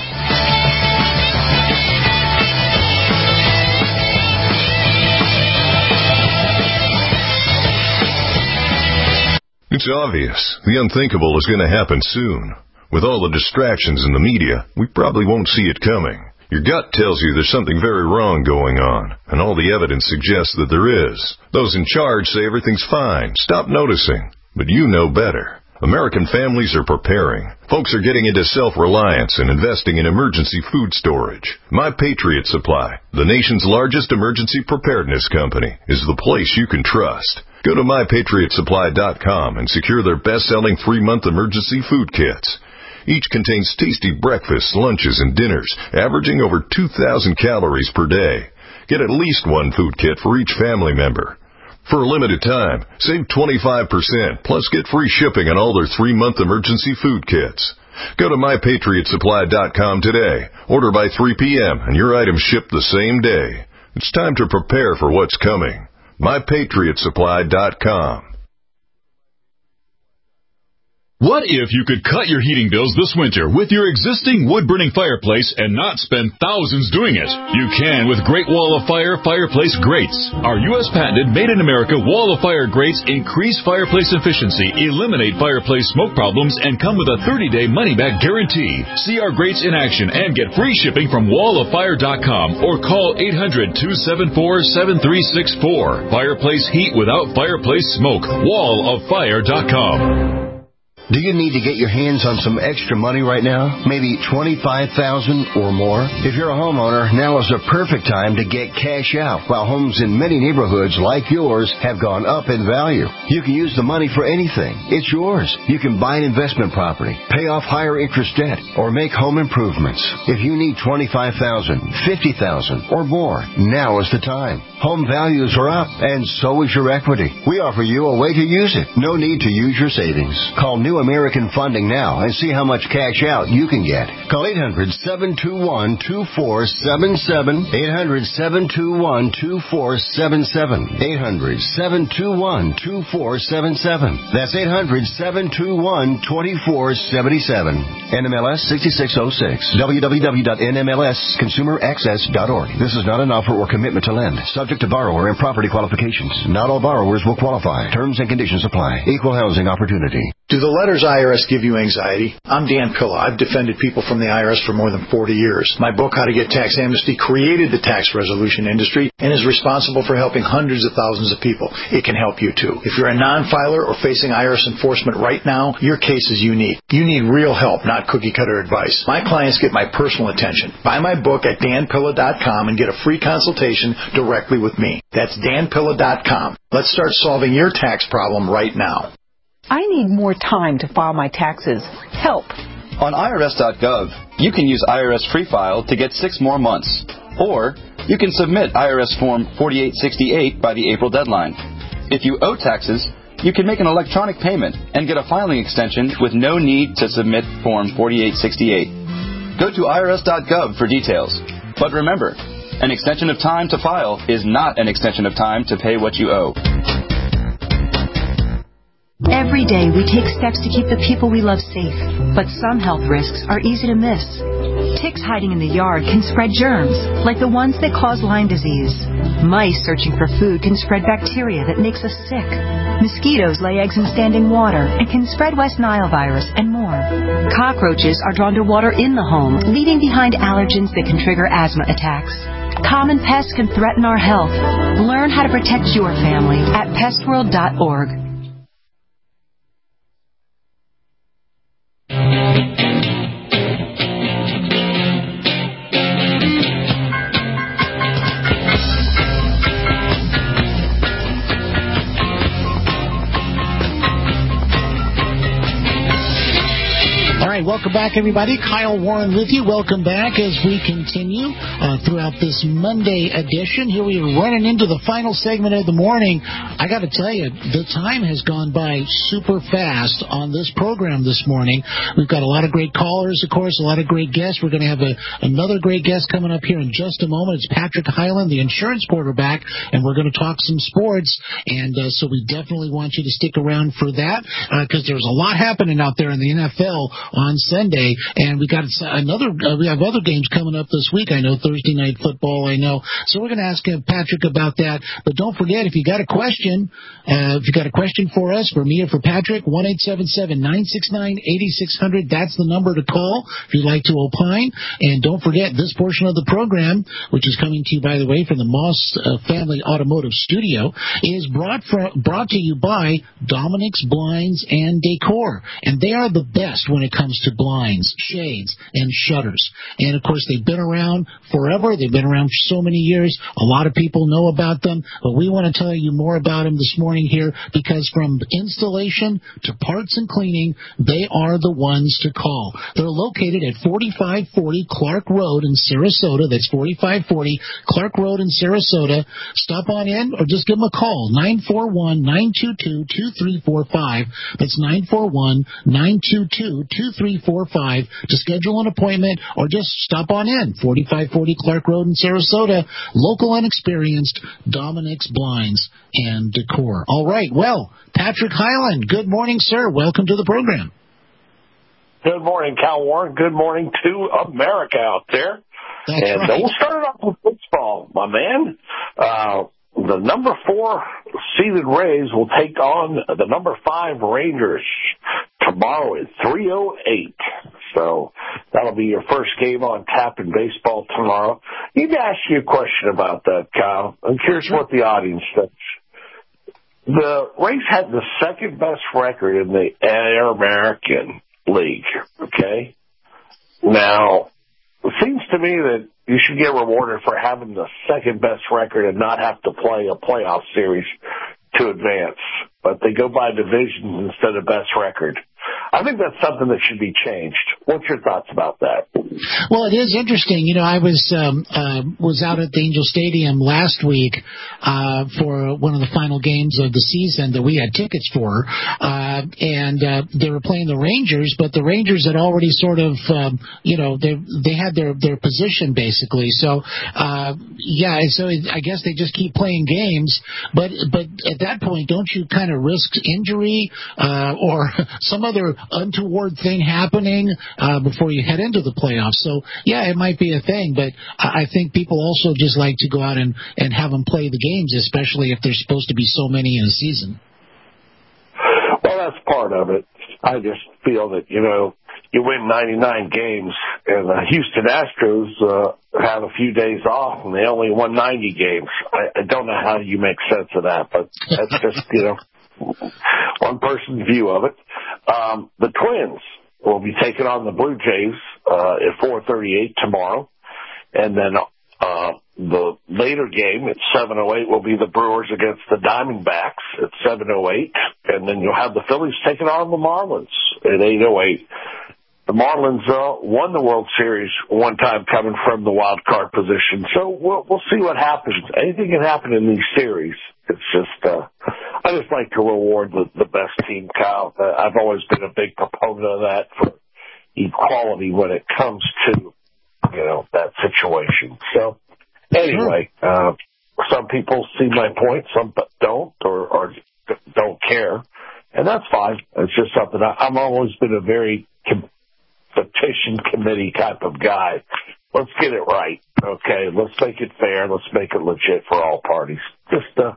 It's obvious. The unthinkable is going to happen soon. With all the distractions in the media, we probably won't see it coming. Your gut tells you there's something very wrong going on, and all the evidence suggests that there is. Those in charge say everything's fine. Stop noticing. But you know better. American families are preparing. Folks are getting into self-reliance and investing in emergency food storage. My Patriot Supply, the nation's largest emergency preparedness company, is the place you can trust. Go to my patriot supply dot com and secure their best-selling three-month emergency food kits. Each contains tasty breakfasts, lunches, and dinners, averaging over two thousand calories per day. Get at least one food kit for each family member. For a limited time, save twenty-five percent, plus get free shipping on all their three-month emergency food kits. Go to my patriot supply dot com today. Order by three p.m. and your items ship the same day. It's time to prepare for what's coming. my patriot supply dot com. What if you could cut your heating bills this winter with your existing wood-burning fireplace and not spend thousands doing it? You can with Great Wall of Fire fireplace grates. Our U S patented made-in-America Wall of Fire grates increase fireplace efficiency, eliminate fireplace smoke problems, and come with a thirty-day money-back guarantee. See our grates in action and get free shipping from wall of fire dot com or call eight hundred, two seven four, seven three six four. Fireplace heat without fireplace smoke. wall of fire dot com. Do you need to get your hands on some extra money right now? Maybe twenty-five thousand dollars or more? If you're a homeowner, now is the perfect time to get cash out while homes in many neighborhoods like yours have gone up in value. You can use the money for anything. It's yours. You can buy an investment property, pay off higher interest debt, or make home improvements. If you need twenty-five thousand dollars, fifty thousand dollars or more, now is the time. Home values are up, and so is your equity. We offer you a way to use it. No need to use your savings. Call New American Funding now and see how much cash out you can get. Call eight hundred, seven two one, two four seven seven, eight hundred, seven two one, two four seven seven, eight hundred, seven two one, two four seven seven. That's eight hundred, seven two one, two four seven seven. N M L S sixty-six oh six. w w w dot n m l s consumer access dot org. This is not an offer or commitment to lend. Subject to borrower and property qualifications. Not all borrowers will qualify. Terms and conditions apply. Equal housing opportunity. Do the letters I R S give you anxiety? I'm Dan Pilla. I've defended people from the I R S for more than forty years. My book, How to Get Tax Amnesty, created the tax resolution industry and is responsible for helping hundreds of thousands of people. It can help you, too. If you're a non-filer or facing I R S enforcement right now, your case is unique. You need real help, not cookie-cutter advice. My clients get my personal attention. Buy my book at dan pilla dot com and get a free consultation directly with me. That's dan pilla dot com. Let's start solving your tax problem right now. I need more time to file my taxes. Help. On I R S dot gov, you can use I R S Free File to get six more months. Or you can submit I R S Form forty-eight sixty-eight by the April deadline. If you owe taxes, you can make an electronic payment and get a filing extension with no need to submit Form forty-eight sixty-eight. Go to I R S dot gov for details. But remember, an extension of time to file is not an extension of time to pay what you owe. Every day we take steps to keep the people we love safe, but some health risks are easy to miss. Ticks hiding in the yard can spread germs, like the ones that cause Lyme disease. Mice searching for food can spread bacteria that makes us sick. Mosquitoes lay eggs in standing water and can spread West Nile virus and more. Cockroaches are drawn to water in the home, leaving behind allergens that can trigger asthma attacks. Common pests can threaten our health. Learn how to protect your family at pest world dot org. Welcome back, everybody. Kyle Warren with you. Welcome back as we continue uh, throughout this Monday edition. Here we are running into the final segment of the morning. I got to tell you, the time has gone by super fast on this program this morning. We've got a lot of great callers, of course, a lot of great guests. We're going to have a, another great guest coming up here in just a moment. It's Patrick Hyland, the insurance quarterback, and we're going to talk some sports. And uh, so we definitely want you to stick around for that because uh, there's a lot happening out there in the N F L on Sunday, and we got another. Uh, we have other games coming up this week. I know Thursday night football. I know, so we're going to ask uh, Patrick about that. But don't forget, if you got a question, uh, if you got a question for us, for me or for Patrick, one eight seven seven nine six nine eight six zero zero. That's the number to call if you'd like to opine. And don't forget, this portion of the program, which is coming to you, by the way, from the Moss uh, Family Automotive Studio, is brought for, brought to you by Dominic's Blinds and Decor, and they are the best when it comes to blinds, shades, and shutters. And, of course, they've been around forever. They've been around for so many years. A lot of people know about them, but we want to tell you more about them this morning here because from installation to parts and cleaning, they are the ones to call. They're located at forty-five forty Clark Road in Sarasota. That's forty-five forty Clark Road in Sarasota. Stop on in or just give them a call, nine four one, nine two two, two three four five. That's nine four one, nine two two, two three four five to schedule an appointment or just stop on in. forty-five forty Clark Road in Sarasota. Local and experienced Dominic's Blinds and Decor. All right. Well, Patrick Hyland, good morning, sir. Welcome to the program. Good morning, Cal Warren. Good morning to America out there. That's and right. uh, we'll start off with baseball, my man. Uh, the number four seeded Rays will take on the number five Rangers tomorrow at three oh eight. So that'll be your first game on tap in baseball tomorrow. Need to ask you a question about that, Kyle. I'm curious what the audience thinks. The Rays had the second best record in the American League, okay? Now, it seems to me that you should get rewarded for having the second best record and not have to play a playoff series to advance. But they go by divisions instead of best record. I think that's something that should be changed. What's your thoughts about that? Well, it is interesting. You know, I was um, uh, was out at the Angel Stadium last week uh, for one of the final games of the season that we had tickets for, uh, and uh, they were playing the Rangers, but the Rangers had already sort of, um, you know, they they had their their position basically. So, uh, yeah, so I guess they just keep playing games, but but at that point, don't you kind of risk injury uh, or some other untoward thing happening uh, before you head into the playoffs? So, yeah, it might be a thing, but I think people also just like to go out and, and have them play the games, especially if there's supposed to be so many in a season. Well, that's part of it. I just feel that, you know, you win ninety-nine games, and the Houston Astros uh, have a few days off, and they only won ninety games. I, I don't know how you make sense of that, but that's just, you know, one person's view of it. Um, the Twins will be taking on the Blue Jays uh, at four thirty-eight tomorrow. And then uh, the later game at seven oh eight will be the Brewers against the Diamondbacks at seven oh eight. And then you'll have the Phillies taking on the Marlins at eight oh eight. The Marlins uh, won the World Series one time coming from the wild card position. So we'll, we'll see what happens. Anything can happen in these series. It's just, uh, I just like to reward the, the best team, Kyle. Uh, I've always been a big proponent of that for equality when it comes to, you know, that situation. So anyway, uh, some people see my point, some don't or, or don't care. And that's fine. It's just something I, I've always been a very petition committee type of guy. Let's get it right, okay? Let's make it fair. Let's make it legit for all parties. Just uh,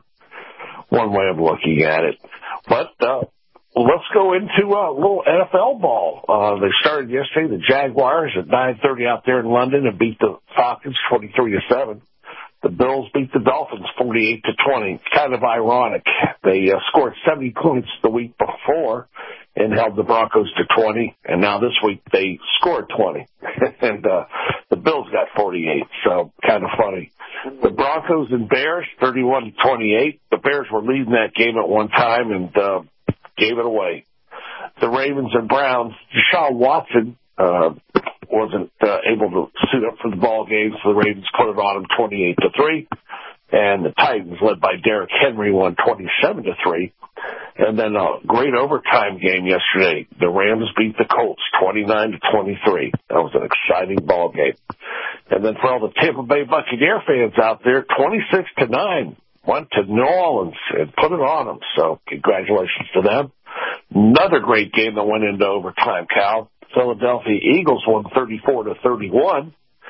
one way of looking at it. But uh, let's go into a little N F L ball. Uh, they started yesterday. The Jaguars at nine thirty out there in London and beat the Falcons twenty-three to seven. The Bills beat the Dolphins forty-eight to twenty. Kind of ironic. They uh, scored seventy points the week before and held the Broncos to twenty, and now this week they scored twenty. and uh, the Bills got forty-eight, so kind of funny. The Broncos and Bears, thirty-one to twenty-eight. The Bears were leading that game at one time and uh, gave it away. The Ravens and Browns, Deshaun Watson uh, wasn't uh, able to suit up for the ball game, so the Ravens put it on him twenty-eight to three. And the Titans, led by Derrick Henry, won twenty-seven to three. And then a great overtime game yesterday. The Rams beat the Colts twenty-nine to twenty-three. That was an exciting ball game. And then for all the Tampa Bay Buccaneer fans out there, twenty-six to nine went to New Orleans and put it on them. So congratulations to them. Another great game that went into overtime, Cal. Philadelphia Eagles won thirty-four to thirty-one.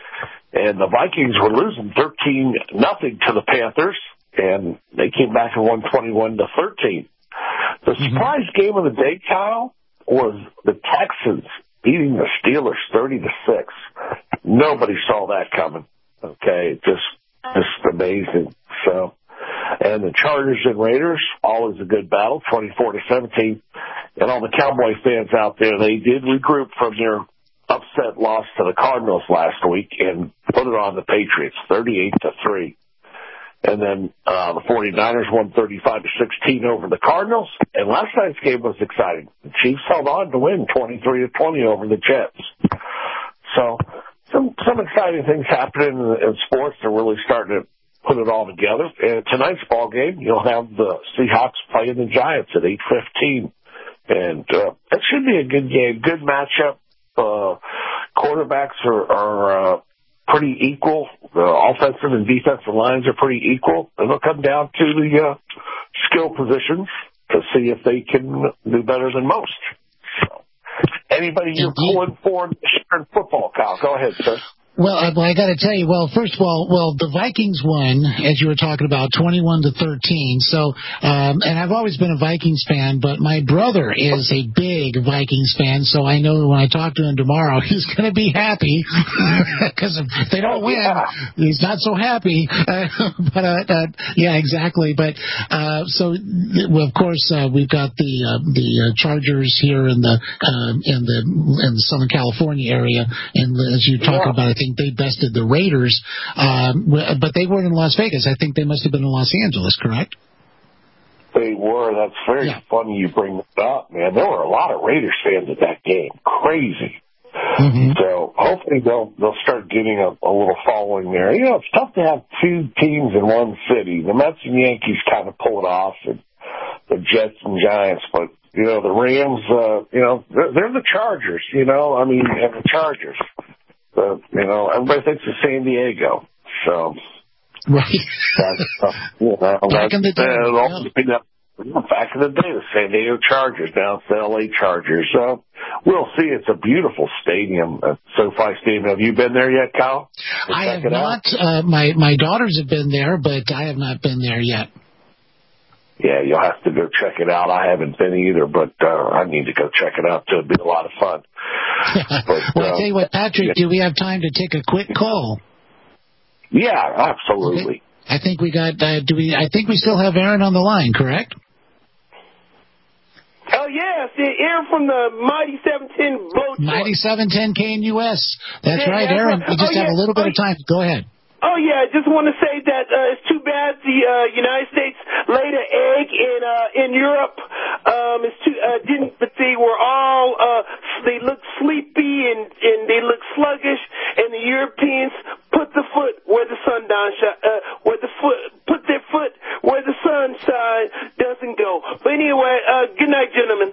And the Vikings were losing thirteen nothing to the Panthers, and they came back and won twenty-one to thirteen. The surprise game of the day, Kyle, was the Texans beating the Steelers thirty to six. Nobody saw that coming. Okay, just just amazing. So, and the Chargers and Raiders, always a good battle, twenty-four to seventeen. And all the Cowboy fans out there, they did regroup from their upset loss to the Cardinals last week and put it on the Patriots, thirty-eight to three. And then uh, the 49ers won thirty-five to sixteen over the Cardinals. And last night's game was exciting. The Chiefs held on to win twenty-three to twenty over the Jets. So some some exciting things happening in, in sports. They're really starting to put it all together. And tonight's ball game, you'll have the Seahawks playing the Giants at eight fifteen. And uh, that should be a good game, good matchup. Uh, quarterbacks are, are uh, pretty equal. The offensive and defensive lines are pretty equal. And it'll come down to the uh, skill positions to see if they can do better than most. So, Anybody you're pulling for in football, Kyle? Go ahead, sir. Well, I, well, I got to tell you. Well, first of all, well, the Vikings won, as you were talking about, twenty-one to thirteen. So, um, and I've always been a Vikings fan, but my brother is a big Vikings fan. So I know when I talk to him tomorrow, he's going to be happy because if they don't win, he's not so happy. Uh, but uh, uh, yeah, exactly. But uh, so, well, of course, uh, we've got the uh, the uh, Chargers here in the uh, in the in the Southern California area, and as you talk yeah. about, I think they bested the Raiders, um, but they weren't in Las Vegas. I think they must have been in Los Angeles, correct? They were. That's very yeah. funny you bring that up, man. There were a lot of Raiders fans at that game. Crazy. Mm-hmm. So hopefully they'll they'll start getting a, a little following there. You know, it's tough to have two teams in one city. The Mets and Yankees kind of pull it off, and the Jets and Giants, but you know the Rams. Uh, you know, they're, they're the Chargers. You know, I mean, and the Chargers. Uh, you know, everybody thinks of San Diego, so right. That's, uh, you know, back in the day, yeah. back in the day, the San Diego Chargers, now it's the L A Chargers. So we'll see. It's a beautiful stadium, uh, SoFi Stadium. Have you been there yet, Kyle? I have not. Uh, my my daughters have been there, but I have not been there yet. Yeah, you'll have to go check it out. I haven't been either, but uh, I need to go check it out too. It'd be a lot of fun. But, well, I'll uh, tell you what, Patrick, yeah. do we have time to take a quick call? Yeah, absolutely. Okay. I think we got. Uh, do we? I think we still have Aaron on the line, correct? Oh yes, Aaron from the Mighty seven ten boat. Mighty seven ten K N U S. That's yeah, right, yeah, Aaron. We just oh, have yeah. a little bit oh, of time. Go ahead. Oh, yeah, I just want to say that uh, it's too bad the uh, United States laid an egg in uh, in Europe. Um, it's too, uh, didn't, but they were all, uh, they looked sleepy and, and they looked sluggish, and the Europeans put the foot where the sun down, uh, where the foot, put their foot where the sunshine doesn't go. But anyway, uh, good night, gentlemen.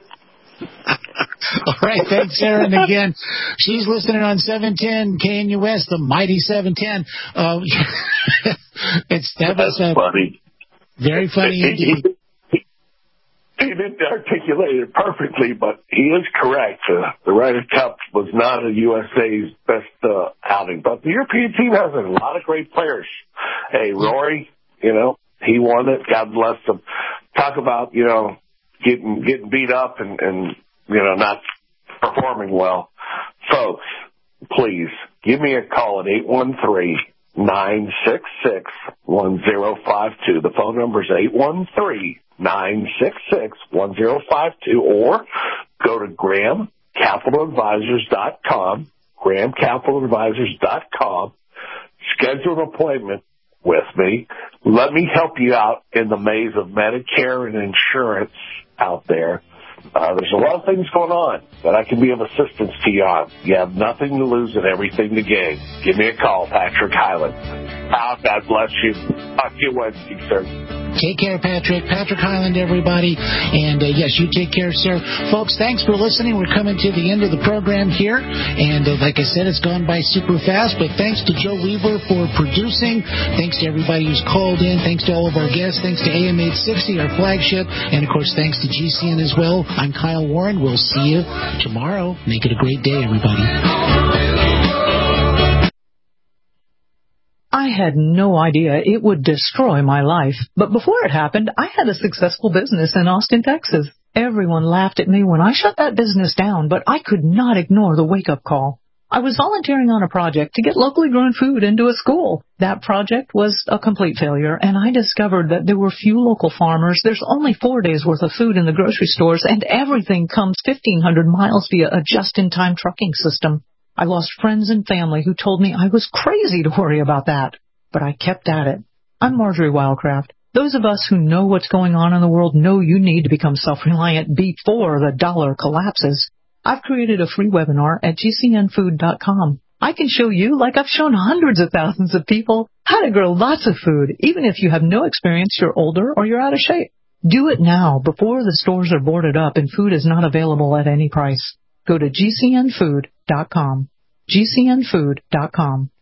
All right, thanks, Aaron. Again, she's listening on seven ten K N U S, the Mighty seven ten. Uh, it's that was uh, funny. Very funny indeed. He, he didn't articulate it perfectly, but he is correct. Uh, the Ryder Cup was not a U S A's best uh, outing, but the European team has a lot of great players. Hey, Rory, you know, he won it. God bless him. Talk about, you know, getting getting beat up and, and you know, not performing well. Folks, please give me a call at eight one three, nine six six, one zero five two. The phone number is eight one three, nine six six, one zero five two, or go to graham capital advisors dot com, graham capital advisors dot com, schedule an appointment with me. Let me help you out in the maze of Medicare and insurance out there. Uh, there's a lot of things going on that I can be of assistance to you on. You have nothing to lose and everything to gain. Give me a call, Patrick Highland. Oh, God bless you. Talk to you Wednesday, sir. Take care, Patrick. Patrick Highland, everybody. And, uh, yes, you take care, sir. Folks, thanks for listening. We're coming to the end of the program here. And, uh, like I said, it's gone by super fast. But thanks to Joe Weaver for producing. Thanks to everybody who's called in. Thanks to all of our guests. Thanks to A M eight sixty, our flagship. And, of course, thanks to G C N as well. I'm Kyle Warren. We'll see you tomorrow. Make it a great day, everybody. I had no idea it would destroy my life. But before it happened, I had a successful business in Austin, Texas. Everyone laughed at me when I shut that business down, but I could not ignore the wake-up call. I was volunteering on a project to get locally grown food into a school. That project was a complete failure, and I discovered that there were few local farmers. There's only four days' worth of food in the grocery stores, and everything comes fifteen hundred miles via a just-in-time trucking system. I lost friends and family who told me I was crazy to worry about that. But I kept at it. I'm Marjorie Wildcraft. Those of us who know what's going on in the world know you need to become self-reliant before the dollar collapses. I've created a free webinar at G C N food dot com. I can show you, like I've shown hundreds of thousands of people, how to grow lots of food, even if you have no experience, you're older, or you're out of shape. Do it now before the stores are boarded up and food is not available at any price. Go to G C N food dot com. G C N food dot com.